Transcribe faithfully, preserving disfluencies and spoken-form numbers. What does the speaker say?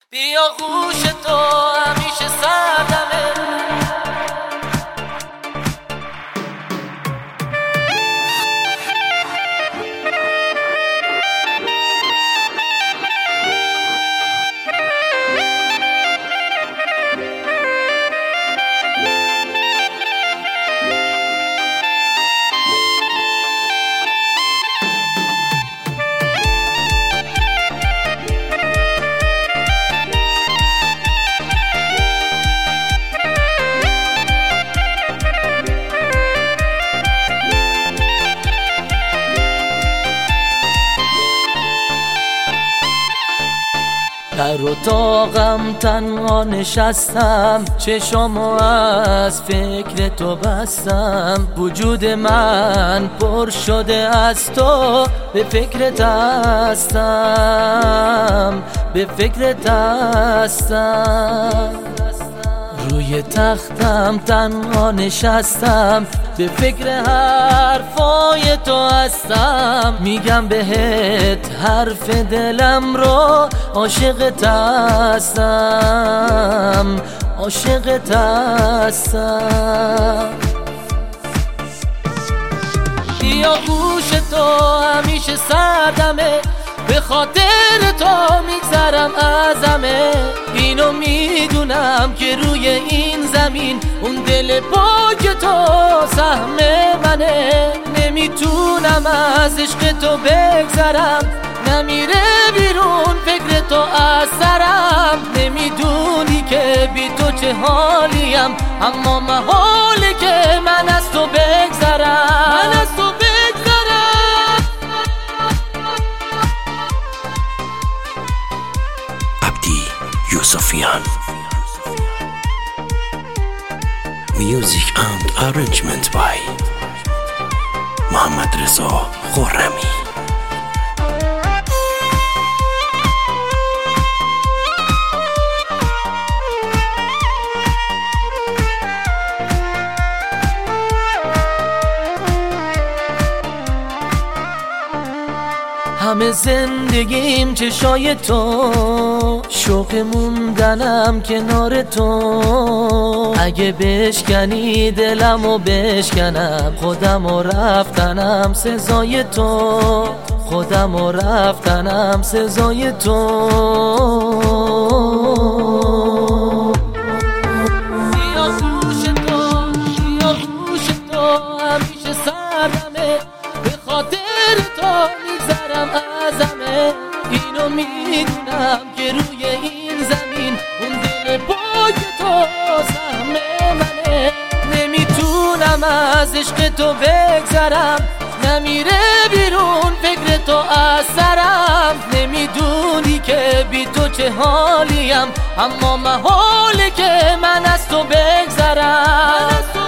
بیا گوش تو همیشه سردمه. در اتاقم تنها نشستم، چشامو از فکر تو بستم. وجود من پر شده از تو، به فکرت هستم، به فکرت هستم. روی تختم تنها نشستم، به فکر حرفای تو هستم. میگم بهت حرف دلم رو، عاشقت هستم، عاشقت هستم. بیا گوش تو همیشه سردمه، به خاطر تو میگذرم ازمه. اینو میدونم که روی این زمین اون دل پاک تو سهم منه. نمیتونم از عشق تو بگذرم، نمیره بیرون فکر تو از سرم. نمیدونی که بی تو چه حالیم، اما محاله که من از تو بگذرم، من از تو بگذرم. عبدی یوسفیان. Music and arrangement by محمد رضا خرمی. همه زندگیم چشای تو، شوق موندنم کنار تو. اگه بشکنی دلمو بشکنم، خودمو رفتنم سزای تو، خودمو رفتنم سزای تو. بیا گوش تو، بیا گوش تو همیشه سردمه، به خاطر تو میگذرم ازمه. اینو میدونم که روی این زمین اون دل پاک تو سهم منه. نمیتونم از عشق تو بگذرم، نمیره بیرون فکر تو از سرم. نمیدونی که بی تو چه حالیم، اما محاله که من از تو بگذرم.